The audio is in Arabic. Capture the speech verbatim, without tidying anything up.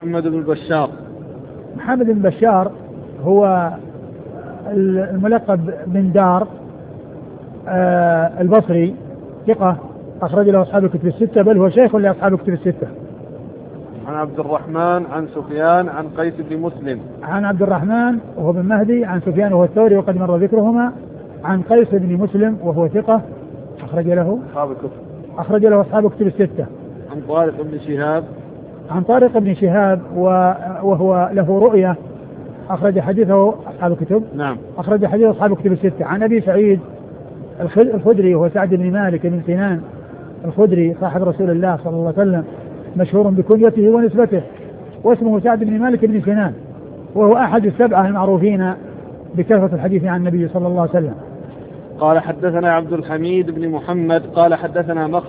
محمد بن بشار. محمد بن بشار هو الملقب بن دار آه البصري، ثقة أخرج له أصحاب الكتب الستة، بل هو شيخ لأصحاب الكتب الستة. عن عبد الرحمن عن سفيان عن قيس بن مسلم. عن عبد الرحمن وهو بن مهدي عن سفيان وهو الثوري وقد مر ذكرهما. عن قيس بن مسلم وهو ثقة أخرج له أصحاب الكتب أخرج له أصحاب الكتب الستة. عن طارق بن شهاب. عن طارق بن شهاب وهو له رؤية أخرج حديثه أصحاب الكتب. نعم. أخرج حديث أصحاب الكتب الستة. عن أبي سعيد الخدري وهو سعد بن مالك بن سنان الخدري صاحب رسول الله صلى الله عليه وسلم، مشهور بكنيته ونسبته، واسمه سعد بن مالك بن سنان، وهو أحد السبعة المعروفين بكثرة الحديث عن النبي صلى الله عليه وسلم. قال حدثنا عبد الحميد بن محمد قال حدثنا مخلد